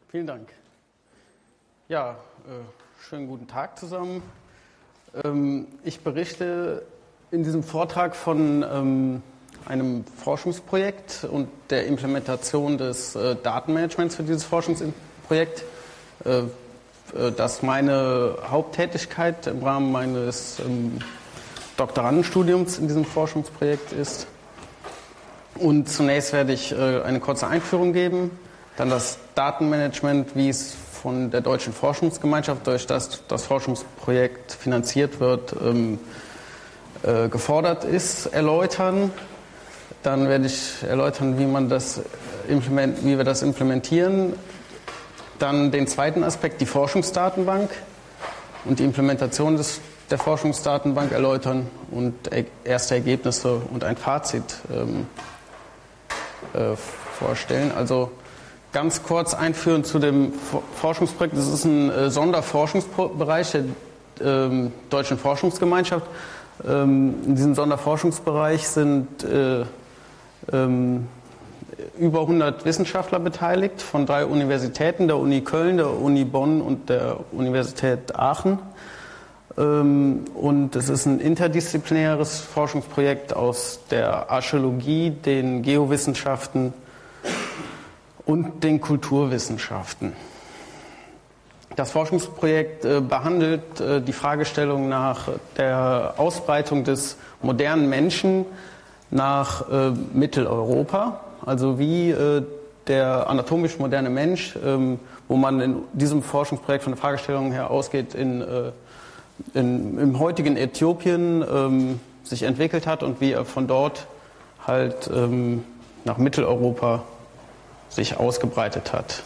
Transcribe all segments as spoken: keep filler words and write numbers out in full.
Vielen Dank. Ja, äh, schönen guten Tag zusammen. Ähm, ich berichte in diesem Vortrag von ähm, einem Forschungsprojekt und der Implementation des äh, Datenmanagements für dieses Forschungsprojekt, äh, äh, das meine Haupttätigkeit im Rahmen meines ähm, Doktorandenstudiums in diesem Forschungsprojekt ist. Und zunächst werde ich äh, eine kurze Einführung geben, dann das Datenmanagement, wie es von der Deutschen Forschungsgemeinschaft, durch das das Forschungsprojekt finanziert wird, ähm, äh, gefordert ist, erläutern. Dann werde ich erläutern, wie man das implement, wie wir das implementieren. Dann den zweiten Aspekt, die Forschungsdatenbank und die Implementation des, der Forschungsdatenbank erläutern und erste Ergebnisse und ein Fazit ähm, äh, vorstellen. Also ganz kurz einführen zu dem Forschungsprojekt. Das ist ein äh, Sonderforschungsbereich der ähm, Deutschen Forschungsgemeinschaft. Ähm, in diesem Sonderforschungsbereich sind äh, ähm, über hundert Wissenschaftler beteiligt von drei Universitäten, der Uni Köln, der Uni Bonn und der Universität Aachen. Ähm, und es ist ein interdisziplinäres Forschungsprojekt aus der Archäologie, den Geowissenschaften und den Kulturwissenschaften. Das Forschungsprojekt äh, behandelt äh, die Fragestellung nach der Ausbreitung des modernen Menschen nach äh, Mitteleuropa, also wie äh, der anatomisch moderne Mensch, ähm, wo man in diesem Forschungsprojekt von der Fragestellung her ausgeht, in, äh, in, im heutigen Äthiopien ähm, sich entwickelt hat und wie er von dort halt ähm, nach Mitteleuropa sich ausgebreitet hat.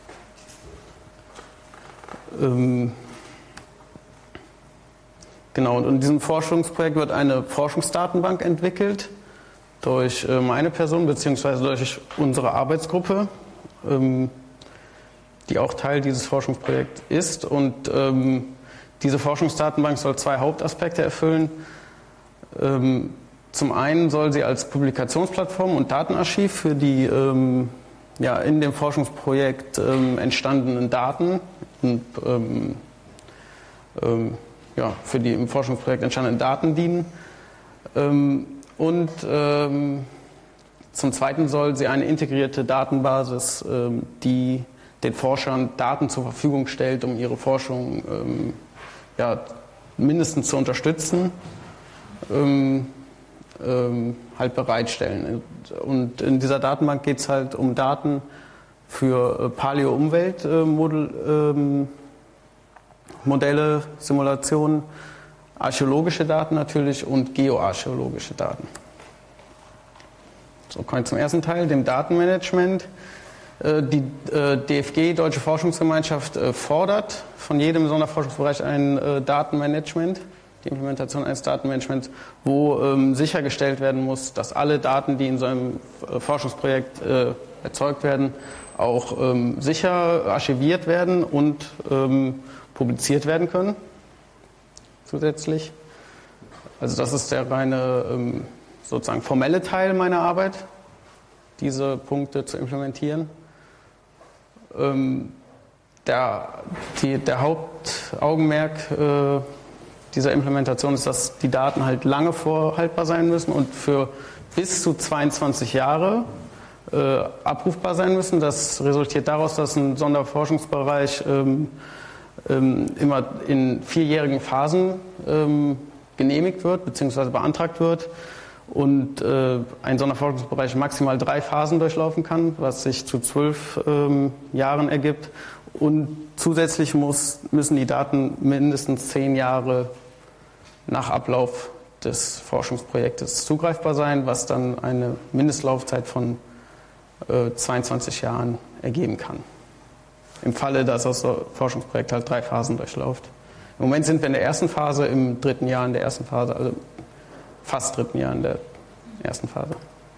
Ähm, genau, und in diesem Forschungsprojekt wird eine Forschungsdatenbank entwickelt durch äh, meine Person bzw. durch unsere Arbeitsgruppe, ähm, die auch Teil dieses Forschungsprojekts ist. Und ähm, diese Forschungsdatenbank soll zwei Hauptaspekte erfüllen. Ähm, zum einen soll sie als Publikationsplattform und Datenarchiv für die ähm, ja, in dem Forschungsprojekt ähm, entstandenen Daten und ähm, ähm, ja, für die im Forschungsprojekt entstandenen Daten dienen. Ähm, und ähm, zum Zweiten soll sie eine integrierte Datenbasis, ähm, die den Forschern Daten zur Verfügung stellt, um ihre Forschung ähm, ja, mindestens zu unterstützen, ähm, ähm, halt bereitstellen. Und in dieser Datenbank geht es halt um Daten für Paleo-Umwelt-Modelle, ähm, Simulationen, archäologische Daten natürlich und geoarchäologische Daten. So, kommen wir zum ersten Teil, dem Datenmanagement. Äh, die äh, D F G, Deutsche Forschungsgemeinschaft, äh, fordert von jedem Sonderforschungsbereich ein äh, Datenmanagement. Die Implementation eines Datenmanagements, wo ähm, sichergestellt werden muss, dass alle Daten, die in so einem äh, Forschungsprojekt äh, erzeugt werden, auch ähm, sicher archiviert werden und ähm, publiziert werden können. Zusätzlich. Also das ist der reine ähm, sozusagen formelle Teil meiner Arbeit, diese Punkte zu implementieren. Ähm, der, die, der Hauptaugenmerk äh, dieser Implementation ist, dass die Daten halt lange vorhaltbar sein müssen und für bis zu zweiundzwanzig Jahre äh, abrufbar sein müssen. Das resultiert daraus, dass ein Sonderforschungsbereich ähm, ähm, immer in vierjährigen Phasen ähm, genehmigt wird bzw. beantragt wird und äh, ein Sonderforschungsbereich maximal drei Phasen durchlaufen kann, was sich zu zwölf ähm, Jahren ergibt. Und zusätzlich muss, müssen die Daten mindestens zehn Jahre nach Ablauf des Forschungsprojektes zugreifbar sein, was dann eine Mindestlaufzeit von äh, zweiundzwanzig Jahren ergeben kann. Im Falle, dass das Forschungsprojekt halt drei Phasen durchläuft. Im Moment sind wir in der ersten Phase, im dritten Jahr in der ersten Phase, also fast dritten Jahr in der ersten Phase.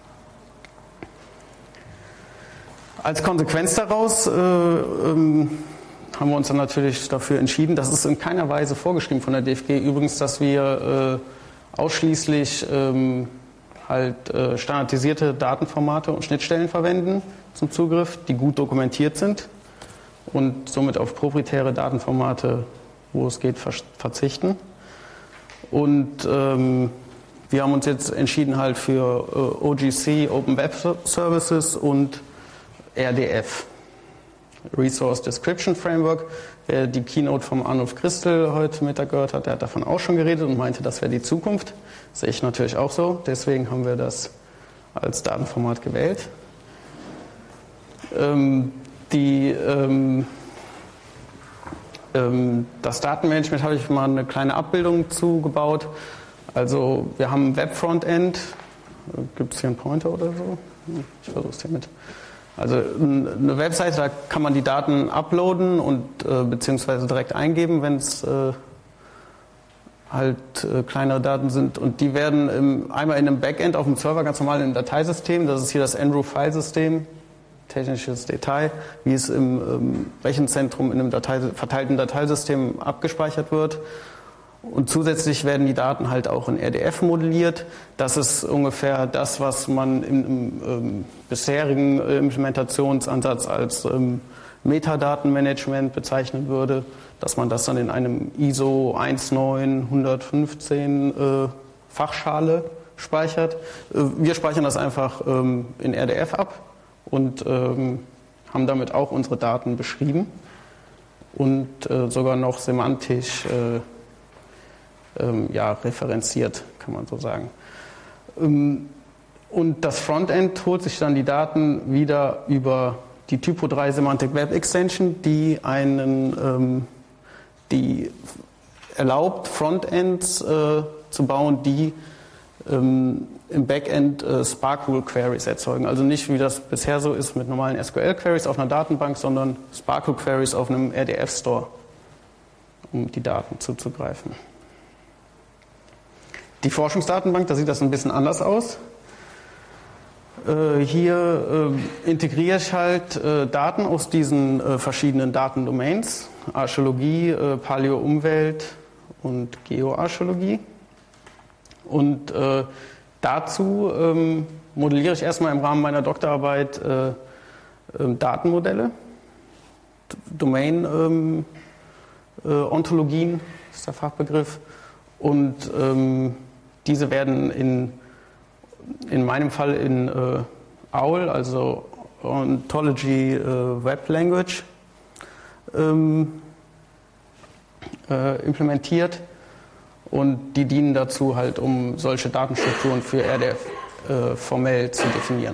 Als Konsequenz daraus äh, ähm, haben wir uns dann natürlich dafür entschieden, das ist in keiner Weise vorgeschrieben von der D F G übrigens, dass wir äh, ausschließlich ähm, halt äh, standardisierte Datenformate und Schnittstellen verwenden zum Zugriff, die gut dokumentiert sind und somit auf proprietäre Datenformate, wo es geht, verzichten. Und ähm, wir haben uns jetzt entschieden halt für äh, O G C, Open Web Services und R D F, Resource Description Framework. Wer die Keynote vom Arnulf Christel heute Mittag gehört hat, der hat davon auch schon geredet und meinte, das wäre die Zukunft. Das sehe ich natürlich auch so. Deswegen haben wir das als Datenformat gewählt. Ähm, die, ähm, ähm, das Datenmanagement habe ich mal eine kleine Abbildung zugebaut. Also wir haben ein Web-Frontend. Gibt es hier einen Pointer oder so? Ich versuche es hier mit. Also eine Webseite, da kann man die Daten uploaden und äh, beziehungsweise direkt eingeben, wenn es äh, halt äh, kleinere Daten sind. Und die werden im, einmal in einem Backend auf dem Server ganz normal in einem Dateisystem, das ist hier das Andrew-File-System, technisches Detail, wie es im ähm, Rechenzentrum in einem Datei, verteilten Dateisystem abgespeichert wird. Und zusätzlich werden die Daten halt auch in R D F modelliert. Das ist ungefähr das, was man im, im ähm, bisherigen Implementationsansatz als ähm, Metadatenmanagement bezeichnen würde, dass man das dann in einem I S O eins neun eins fünfzehn äh, Fachschale speichert. Äh, wir speichern das einfach ähm, in R D F ab und ähm, haben damit auch unsere Daten beschrieben und äh, sogar noch semantisch äh, ähm, ja, referenziert, kann man so sagen. Ähm, und das Frontend holt sich dann die Daten wieder über die Typo drei Semantic Web Extension, die einen, ähm, die erlaubt, Frontends äh, zu bauen, die ähm, im Backend äh, Spark-Rule Queries erzeugen. Also nicht, wie das bisher so ist, mit normalen S Q L-Queries auf einer Datenbank, sondern Spark-Rule Queries auf einem R D F-Store, um die Daten zuzugreifen. Die Forschungsdatenbank, da sieht das ein bisschen anders aus. Äh, hier äh, integriere ich halt äh, Daten aus diesen äh, verschiedenen Datendomains, Archäologie, äh, Paläo-Umwelt und Geoarchäologie. Und äh, dazu ähm, modelliere ich erstmal im Rahmen meiner Doktorarbeit äh, äh, Datenmodelle, Domain-Ontologien ähm, äh, ist der Fachbegriff. Und ähm, diese werden in, in meinem Fall in äh, O W L, also Ontology äh, Web Language, ähm, äh, implementiert. Und die dienen dazu halt, um solche Datenstrukturen für R D F äh, formell zu definieren.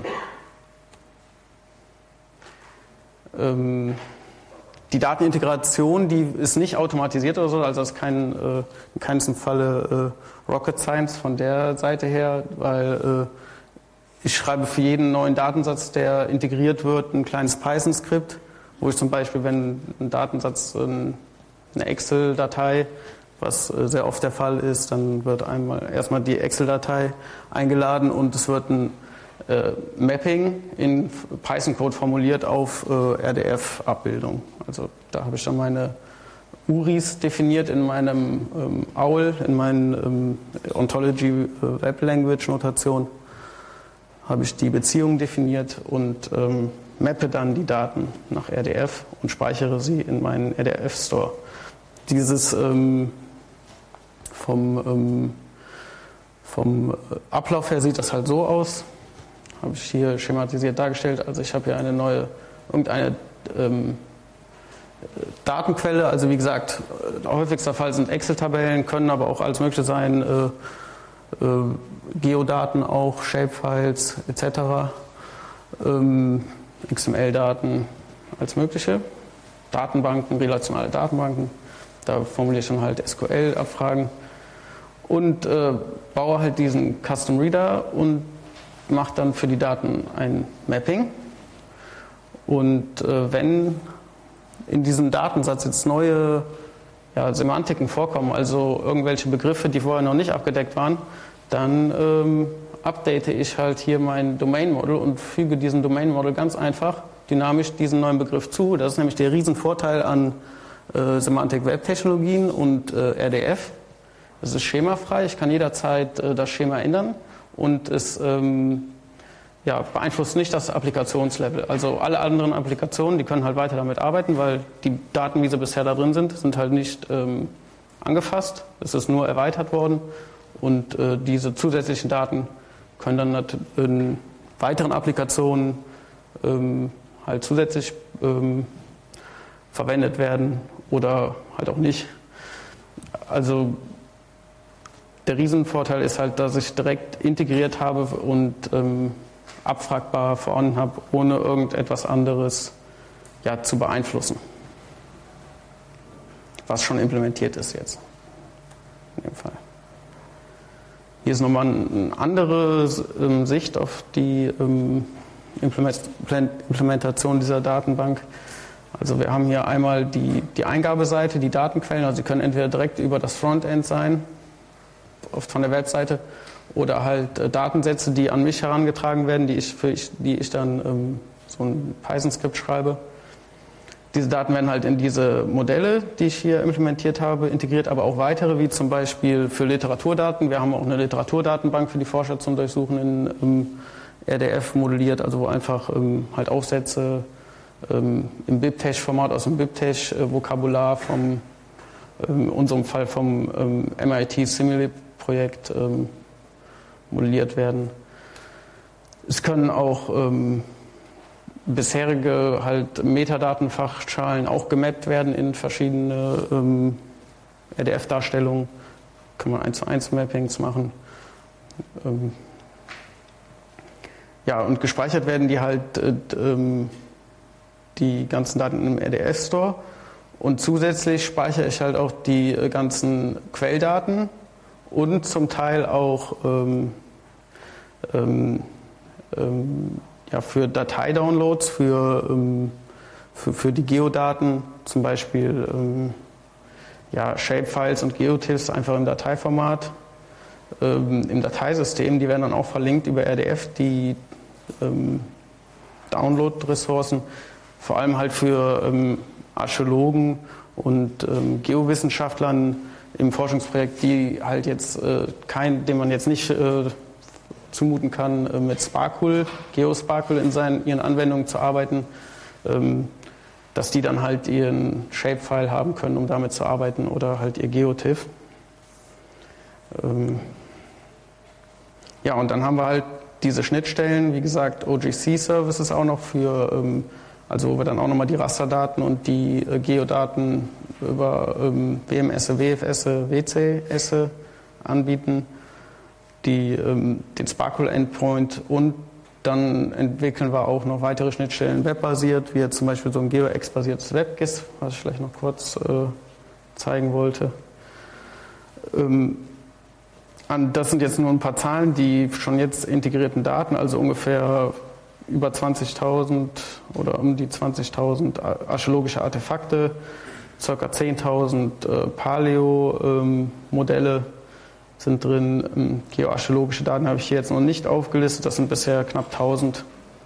Ähm, die Datenintegration, die ist nicht automatisiert oder so, also das ist kein, äh, in keinem Falle äh, Rocket Science von der Seite her, weil äh, ich schreibe für jeden neuen Datensatz, der integriert wird, ein kleines Python-Skript, wo ich zum Beispiel, wenn ein Datensatz, ein, eine Excel-Datei, was sehr oft der Fall ist, dann wird einmal erstmal die Excel-Datei eingeladen und es wird ein äh, Mapping in Python-Code formuliert auf äh, R D F-Abbildung. Also da habe ich dann meine U R Is definiert in meinem ähm, O W L, in meinen ähm, Ontology äh, Web Language Notation habe ich die Beziehungen definiert und ähm, mappe dann die Daten nach R D F und speichere sie in meinen R D F-Store. Dieses ähm, vom, ähm, vom Ablauf her sieht das halt so aus. Habe ich hier schematisiert dargestellt. Also ich habe hier eine neue, irgendeine ähm, Datenquelle. Also wie gesagt, häufigster Fall sind Excel-Tabellen, können aber auch alles Mögliche sein. Äh, äh, Geodaten auch, Shapefiles et cetera. Ähm, X M L-Daten, alles Mögliche. Datenbanken, relationale Datenbanken. Da formuliere ich dann halt S Q L-Abfragen und äh, baue halt diesen Custom Reader und mache dann für die Daten ein Mapping. Und äh, wenn in diesem Datensatz jetzt neue ja, Semantiken vorkommen, also irgendwelche Begriffe, die vorher noch nicht abgedeckt waren, dann ähm, update ich halt hier mein Domain Model und füge diesem Domain Model ganz einfach dynamisch diesen neuen Begriff zu. Das ist nämlich der Riesenvorteil an Äh, Semantic Web Technologien und äh, R D F. Es ist schemafrei, ich kann jederzeit äh, das Schema ändern und es ähm, ja, beeinflusst nicht das Applikationslevel. Also alle anderen Applikationen, die können halt weiter damit arbeiten, weil die Daten, wie sie bisher da drin sind, sind halt nicht ähm, angefasst. Es ist nur erweitert worden und äh, diese zusätzlichen Daten können dann in weiteren Applikationen ähm, halt zusätzlich ähm, verwendet werden oder halt auch nicht. Also der Riesenvorteil ist halt, dass ich direkt integriert habe und ähm, abfragbar vorhanden habe, ohne irgendetwas anderes ja, zu beeinflussen, was schon implementiert ist jetzt in dem Fall. Hier ist nochmal eine andere ähm, Sicht auf die ähm, Implementation dieser Datenbank. Also wir haben hier einmal die, die Eingabeseite, die Datenquellen, also sie können entweder direkt über das Frontend sein, oft von der Webseite, oder halt äh, Datensätze, die an mich herangetragen werden, die ich, für ich, die ich dann ähm, so ein Python-Skript schreibe. Diese Daten werden halt in diese Modelle, die ich hier implementiert habe, integriert, aber auch weitere, wie zum Beispiel für Literaturdaten. Wir haben auch eine Literaturdatenbank für die Forscher zum Durchsuchen in ähm, R D F modelliert, also wo einfach ähm, halt Aufsätze ähm, im BibTeX-Format aus dem BibTeX-Vokabular vom, ähm, in unserem Fall vom ähm, M I T Simulip-Projekt ähm, modelliert werden. Es können auch ähm, bisherige halt Metadatenfachschalen auch gemappt werden in verschiedene ähm, R D F-Darstellungen. Kann man eins zu eins Mappings machen. Ähm, ja, und gespeichert werden die halt äh, ähm, die ganzen Daten im R D F-Store. Und zusätzlich speichere ich halt auch die äh, ganzen Quelldaten und zum Teil auch ähm, ähm, ähm, ja, für Dateidownloads, für, ähm, für, für die Geodaten, zum Beispiel ähm, ja, Shapefiles und Geotiffs einfach im Dateiformat, ähm, im Dateisystem. Die werden dann auch verlinkt über R D F, die ähm, Download-Ressourcen, vor allem halt für ähm, Archäologen und ähm, Geowissenschaftlern im Forschungsprojekt, die halt jetzt äh, kein, dem man jetzt nicht äh, zumuten kann, äh, mit Sparkle, GeoSparkle in seinen, ihren Anwendungen zu arbeiten, ähm, dass die dann halt ihren Shapefile haben können, um damit zu arbeiten, oder halt ihr Geotiff. Ähm, ja, und dann haben wir halt diese Schnittstellen, wie gesagt, O G C-Services auch noch für, ähm, also wo wir dann auch nochmal die Rasterdaten und die äh, Geodaten über ähm, W M S, W F S, W C S anbieten, die, ähm, den Sparkle-Endpoint, und dann entwickeln wir auch noch weitere Schnittstellen webbasiert, wie zum Beispiel so ein GeoX-basiertes WebGIS, was ich vielleicht noch kurz äh, zeigen wollte. Ähm, Das sind jetzt nur ein paar Zahlen, die schon jetzt integrierten Daten, also ungefähr über zwanzigtausend oder um die zwanzigtausend archäologische Artefakte, ca. zehntausend äh, Paleo-Modelle ähm, sind drin. Ähm, geoarchäologische Daten habe ich hier jetzt noch nicht aufgelistet, das sind bisher knapp tausend.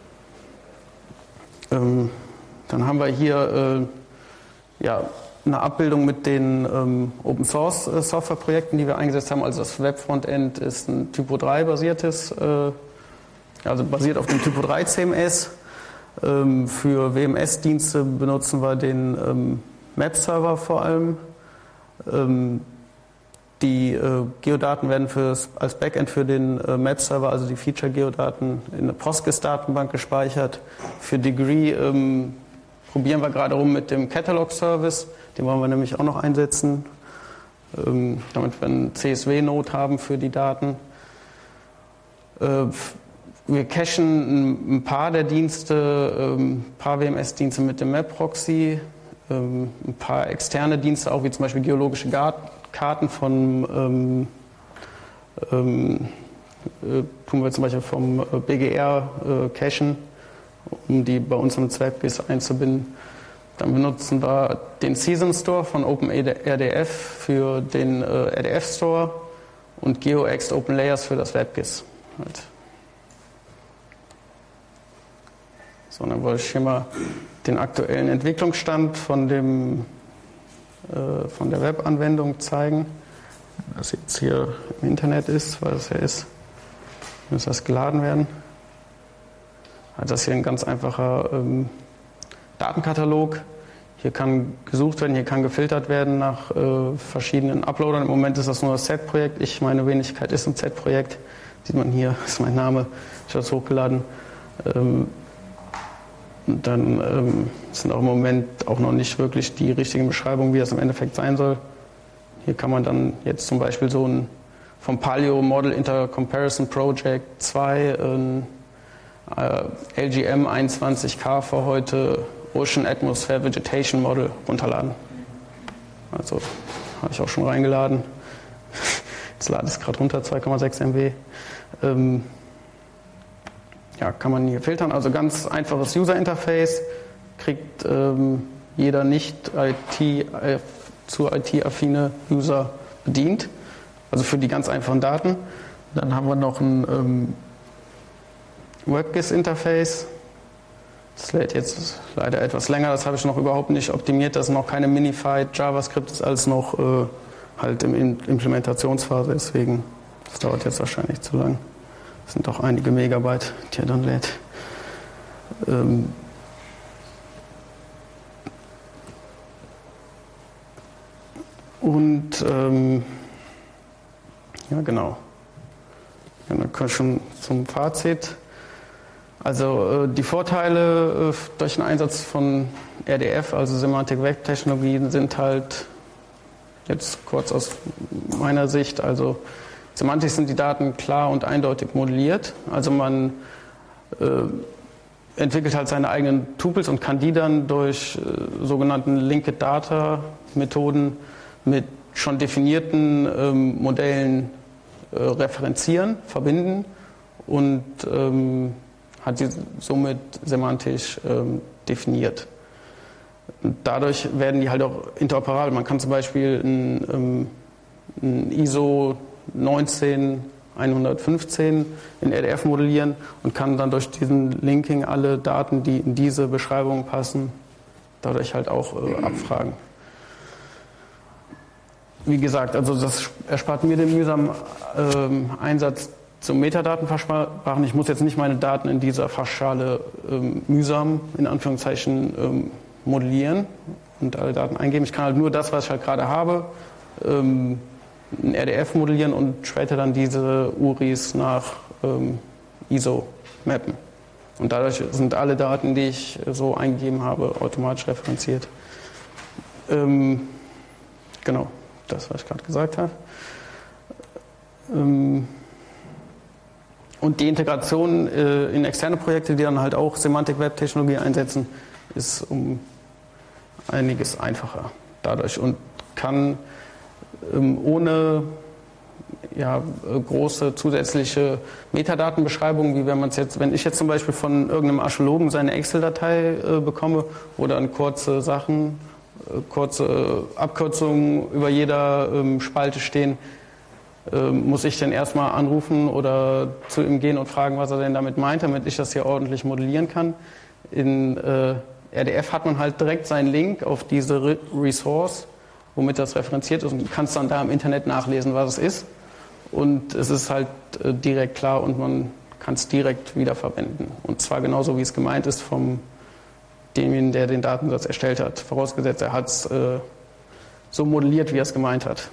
Ähm, dann haben wir hier äh, ja, eine Abbildung mit den ähm, Open-Source-Software-Projekten, die wir eingesetzt haben. Also das Web-Frontend ist ein Typo drei basiertes, äh, also basiert auf dem Typo drei C M S. Ähm, für W M S-Dienste benutzen wir den ähm, Map-Server vor allem. Ähm, die äh, Geodaten werden fürs, als Backend für den äh, Map-Server, also die Feature-Geodaten, in eine PostGIS-Datenbank gespeichert. Für Degree ähm, probieren wir gerade rum mit dem Catalog-Service. Den wollen wir nämlich auch noch einsetzen, ähm, damit wir einen C S V-Node haben für die Daten. Äh, wir cachen ein paar der Dienste, ähm, ein paar W M S-Dienste mit dem Map-Proxy, ähm, ein paar externe Dienste auch, wie zum Beispiel geologische Karten von ähm, ähm, äh, tun wir zum Beispiel vom B G R äh, cachen, um die bei uns im WebGIS einzubinden. Dann benutzen wir den Season Store von OpenRDF für den äh, R D F Store und GeoX Open Layers für das WebGIS. Halt. So, dann wollte ich hier mal den aktuellen Entwicklungsstand von, dem, äh, von der Webanwendung zeigen. Was jetzt hier im Internet ist, weil es ja ist, muss das geladen werden. Also das ist hier ein ganz einfacher ähm, Datenkatalog. Hier kann gesucht werden, hier kann gefiltert werden nach äh, verschiedenen Uploadern. Im Moment ist das nur das Z-Projekt. Ich, meine Wenigkeit ist ein Z-Projekt. Sieht man hier, ist mein Name. Ich habe das hochgeladen. Ähm, und dann ähm, sind auch im Moment auch noch nicht wirklich die richtigen Beschreibungen, wie das im Endeffekt sein soll. Hier kann man dann jetzt zum Beispiel so ein vom Paleo Model Intercomparison Project zwei ein äh, L G M einundzwanzig K für heute Ocean Atmosphere Vegetation Model runterladen. Also habe ich auch schon reingeladen. Jetzt lade ich es gerade runter, zwei Komma sechs Megabyte. Ähm, ja, kann man hier filtern. Also ganz einfaches User Interface, kriegt ähm, jeder nicht I T, äh, zu I T-affine User bedient. Also für die ganz einfachen Daten. Dann haben wir noch ein ähm, WebGIS-Interface. Das lädt jetzt leider etwas länger, das habe ich noch überhaupt nicht optimiert. Das ist noch keine Minified JavaScript, ist alles noch äh, halt im in Implementationsphase, deswegen das dauert jetzt wahrscheinlich zu lang. Das sind doch einige Megabyte, die er dann lädt. Ähm Und ähm, ja, genau. Ja, dann können wir schon zum Fazit. Also äh, die Vorteile äh, durch den Einsatz von R D F, also Semantic Web Technologien, sind halt jetzt kurz aus meiner Sicht, also semantisch sind die Daten klar und eindeutig modelliert. Also man äh, entwickelt halt seine eigenen Tupels und kann die dann durch äh, sogenannten Linked Data Methoden mit schon definierten ähm, Modellen äh, referenzieren, verbinden und ähm, hat sie somit semantisch ähm, definiert. Und dadurch werden die halt auch interoperabel. Man kann zum Beispiel ein, ähm, ein I S O neunzehn hundertfünfzehn in R D F modellieren und kann dann durch diesen Linking alle Daten, die in diese Beschreibung passen, dadurch halt auch äh, abfragen. Wie gesagt, also das erspart mir den mühsamen ähm, Einsatz zum Metadatenversprachen. Ich muss jetzt nicht meine Daten in dieser Fachschale ähm, mühsam, in Anführungszeichen, ähm, modellieren und alle Daten eingeben. Ich kann halt nur das, was ich halt gerade habe, ähm, in R D F modellieren und später dann diese U R Is nach ähm, I S O mappen. Und dadurch sind alle Daten, die ich so eingegeben habe, automatisch referenziert. Ähm, genau, das, was ich gerade gesagt habe. Ähm, Und die Integration äh, in externe Projekte, die dann halt auch Semantic-Web-Technologie einsetzen, ist um einiges einfacher dadurch und kann ähm, ohne ja, große zusätzliche Metadatenbeschreibungen, wie wenn man es jetzt, wenn ich jetzt zum Beispiel von irgendeinem Archäologen seine Excel-Datei äh, bekomme, wo dann kurze Sachen, äh, kurze Abkürzungen über jeder ähm, Spalte stehen, muss ich denn erstmal anrufen oder zu ihm gehen und fragen, was er denn damit meint, damit ich das hier ordentlich modellieren kann. In äh, R D F hat man halt direkt seinen Link auf diese Re Resource, womit das referenziert ist, und du kannst dann da im Internet nachlesen, was es ist. Und es ist halt äh, direkt klar und man kann es direkt wiederverwenden. Und zwar genauso, wie es gemeint ist vom demjenigen, der den Datensatz erstellt hat. Vorausgesetzt, er hat es äh, so modelliert, wie er es gemeint hat.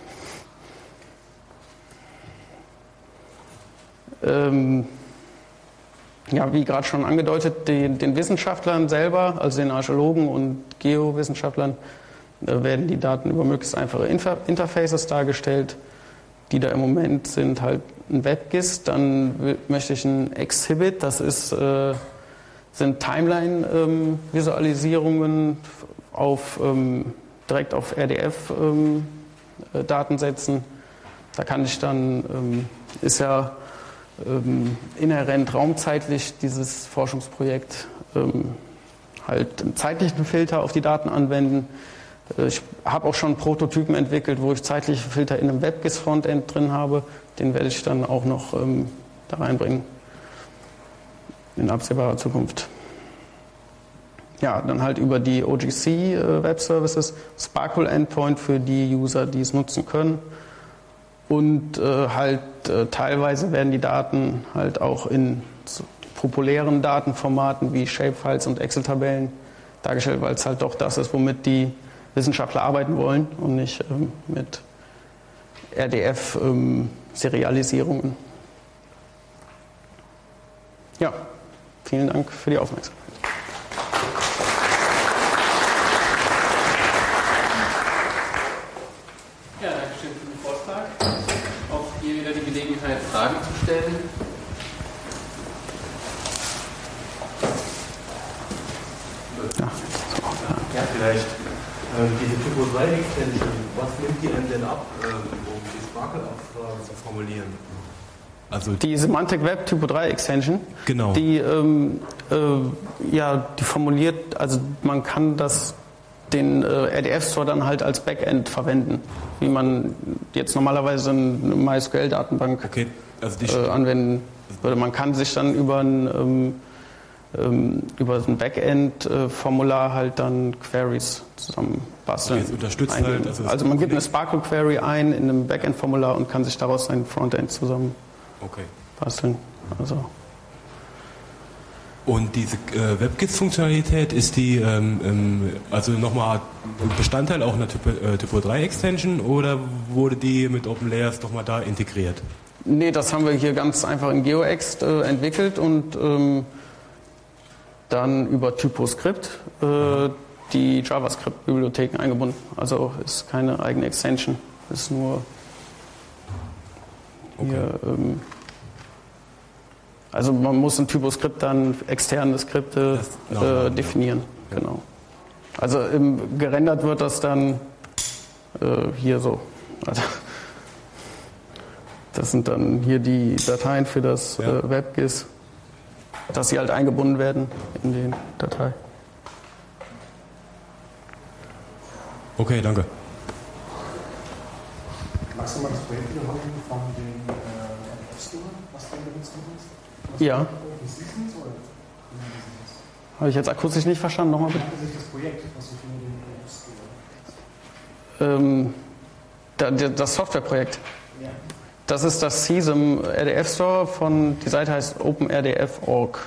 Ähm, ja, wie gerade schon angedeutet, die, den Wissenschaftlern selber, also den Archäologen und Geowissenschaftlern, äh, werden die Daten über möglichst einfache Inter Interfaces dargestellt, die da im Moment sind halt ein WebGIS, dann möchte ich ein Exhibit, das ist, äh, sind Timeline-Visualisierungen ähm, auf, ähm, direkt auf R D F-Datensätzen. Ähm, da kann ich dann, ähm, ist ja Ähm, inhärent raumzeitlich dieses Forschungsprojekt ähm, halt einen zeitlichen Filter auf die Daten anwenden. Äh, ich habe auch schon Prototypen entwickelt, wo ich zeitliche Filter in einem WebGIS-Frontend drin habe. Den werde ich dann auch noch ähm, da reinbringen in absehbarer Zukunft. Ja, dann halt über die O G C äh, Web Services, Sparkle Endpoint für die User, die es nutzen können. Und äh, halt äh, teilweise werden die Daten halt auch in populären Datenformaten wie Shapefiles und Excel-Tabellen dargestellt, weil es halt doch das ist, womit die Wissenschaftler arbeiten wollen und nicht ähm, mit R D F-Serialisierungen. Ähm, ja, vielen Dank für die Aufmerksamkeit. Ja, danke schön für den Vortrag. Auch hier wieder die Gelegenheit, Fragen zu stellen. Ja, ja vielleicht ähm, diese Typo drei Extension, was nimmt die denn, denn ab, ähm, um die Sparkle-Abfragen zu formulieren? Also die Semantic Web Typo drei Extension, genau. die, ähm, äh, ja, die formuliert, also man kann das, den äh, R D F-Store dann halt als Backend verwenden, wie man jetzt normalerweise eine MySQL-Datenbank okay. also die äh, anwenden würde. Man kann sich dann über ein, ähm, ähm, über ein Backend-Formular halt dann Queries zusammen basteln. Okay, unterstützt halt, also, also man gibt eine Sparkle-Query ein in einem Backend-Formular und kann sich daraus ein Frontend zusammen okay. basteln. Also. Und diese äh, WebGIS-Funktionalität, ist die ähm, ähm, also nochmal Bestandteil auch einer Typo, äh, Typo drei Extension oder wurde die mit OpenLayers nochmal da integriert? Nee, das haben wir hier ganz einfach in GeoExt äh, entwickelt und ähm, dann über TypoScript äh, die JavaScript-Bibliotheken eingebunden. Also ist keine eigene Extension, ist nur okay. hier, ähm, also man muss in TypoScript dann externe Skripte das, äh, definieren. Ja. Genau. Also im, gerendert wird das dann äh, hier so. Also, das sind dann hier die Dateien für das ja. äh, WebGIS, dass sie halt eingebunden werden in die Datei. Okay, danke. Magst du mal das Projekt wiederholen von den äh, App-Store, was du benutzt hast? Ja. Habe ich jetzt akustisch nicht verstanden? Nochmal bitte. Das Projekt, was du für den App Store? Ähm, das Softwareprojekt. Ja. Das ist das C I S M R D F Store von, die Seite heißt OpenRDF Punkt org.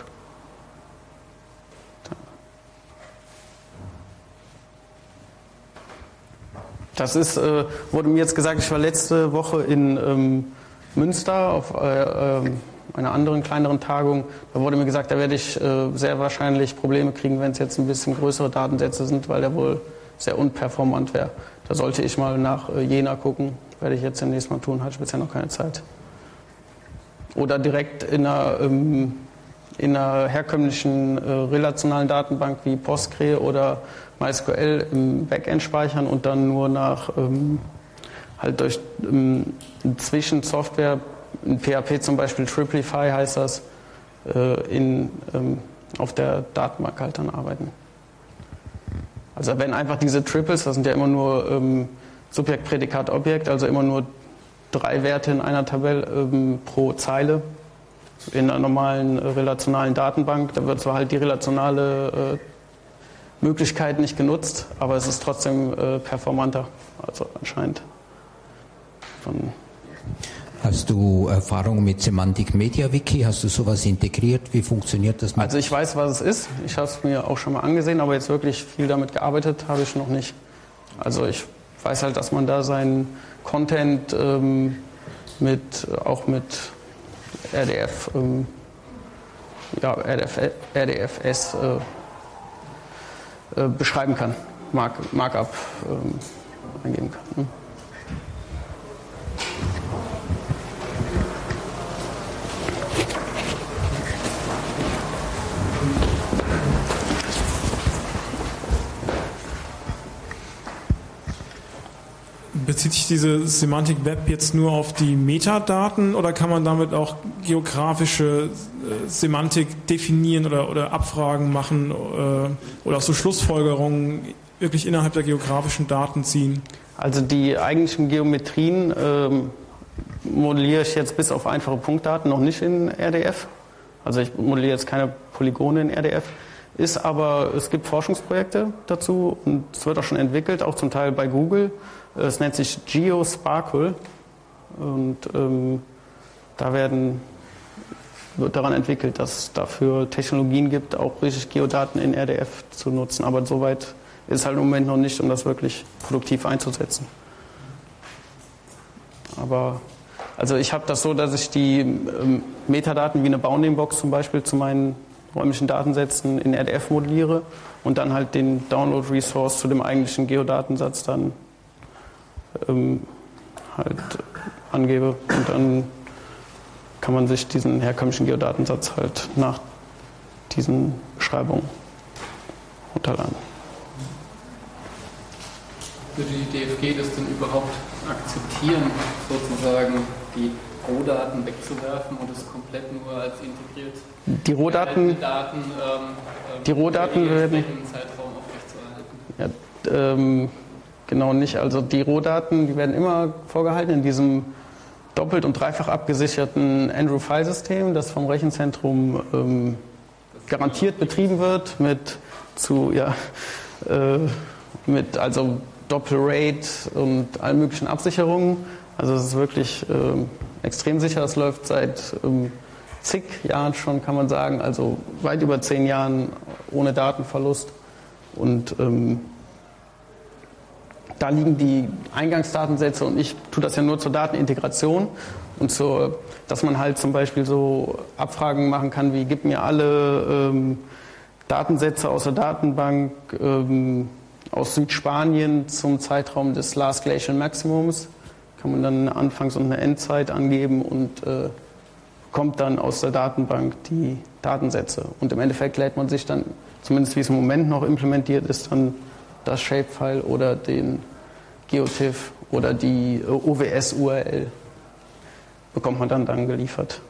Das ist, äh, wurde mir jetzt gesagt, ich war letzte Woche in ähm, Münster auf äh, äh, einer anderen kleineren Tagung. Da wurde mir gesagt, da werde ich äh, sehr wahrscheinlich Probleme kriegen, wenn es jetzt ein bisschen größere Datensätze sind, weil der wohl sehr unperformant wäre. Da sollte ich mal nach äh, Jena gucken. Werde ich jetzt demnächst mal tun, hatte ich bisher noch keine Zeit. Oder direkt in einer, ähm, in einer herkömmlichen äh, relationalen Datenbank wie Postgre oder MySQL im Backend speichern und dann nur nach ähm, halt durch ähm, Zwischensoftware, in P H P zum Beispiel Triplify heißt das, äh, in, ähm, auf der Datenbank halt dann arbeiten. Also wenn einfach diese Triples, das sind ja immer nur ähm, Subjekt, Prädikat, Objekt, also immer nur drei Werte in einer Tabelle ähm, pro Zeile. In einer normalen äh, relationalen Datenbank, da wird zwar halt die relationale äh, Möglichkeit nicht genutzt, aber es ist trotzdem äh, performanter, also anscheinend. Von Hast du Erfahrung mit Semantic Media Wiki? Hast du sowas integriert? Wie funktioniert das? Mit also ich weiß, was es ist. Ich habe es mir auch schon mal angesehen, aber jetzt wirklich viel damit gearbeitet habe ich noch nicht. Also ich weiß halt, dass man da seinen Content ähm, mit, auch mit R D F, ähm, ja, R D F, R D F S äh, äh, beschreiben kann, Mark, Markup ähm, eingeben kann. Hm. Bezieht sich diese Semantic Web jetzt nur auf die Metadaten oder kann man damit auch geografische äh, Semantik definieren oder, oder Abfragen machen äh, oder auch so Schlussfolgerungen wirklich innerhalb der geografischen Daten ziehen? Also die eigentlichen Geometrien ähm, modelliere ich jetzt bis auf einfache Punktdaten noch nicht in R D F. Also ich modelliere jetzt keine Polygone in R D F. Ist aber, es gibt Forschungsprojekte dazu und es wird auch schon entwickelt, auch zum Teil bei Google. Es nennt sich GeoSparkle und ähm, da werden wird daran entwickelt, dass es dafür Technologien gibt, auch richtig Geodaten in R D F zu nutzen. Aber soweit ist es halt im Moment noch nicht, um das wirklich produktiv einzusetzen. Aber also ich habe das so, dass ich die ähm, Metadaten wie eine Bounding-Box zum Beispiel zu meinen räumlichen Datensätzen in R D F modelliere und dann halt den Download-Resource zu dem eigentlichen Geodatensatz dann ähm, halt angebe. Und dann kann man sich diesen herkömmlichen Geodatensatz halt nach diesen Beschreibungen runterladen. Würde die D F G das denn überhaupt akzeptieren, sozusagen die Rohdaten wegzuwerfen und es komplett nur als integriert die Rohdaten, Daten, ähm, die Rohdaten werden Zeitraum aufrechtzuerhalten? Ja, ähm, genau nicht. Also die Rohdaten, die werden immer vorgehalten in diesem doppelt und dreifach abgesicherten Andrew-File-System, das vom Rechenzentrum ähm, garantiert betrieben wird mit zu ja äh, mit also Doppel-RAID und allen möglichen Absicherungen. Also es ist wirklich ähm, extrem sicher. Es läuft seit ähm, zig Jahren schon, kann man sagen, also weit über zehn Jahren ohne Datenverlust. Und ähm, da liegen die Eingangsdatensätze und ich tue das ja nur zur Datenintegration und zur, dass man halt zum Beispiel so Abfragen machen kann, wie gib mir alle ähm, Datensätze aus der Datenbank ähm, aus Südspanien zum Zeitraum des Last Glacial Maximums. Kann man dann eine Anfangs- und eine Endzeit angeben und äh, bekommt dann aus der Datenbank die Datensätze. Und im Endeffekt lädt man sich dann, zumindest wie es im Moment noch implementiert ist, dann das Shapefile oder den GeoTIFF oder die O W S-U R L bekommt man dann, dann geliefert.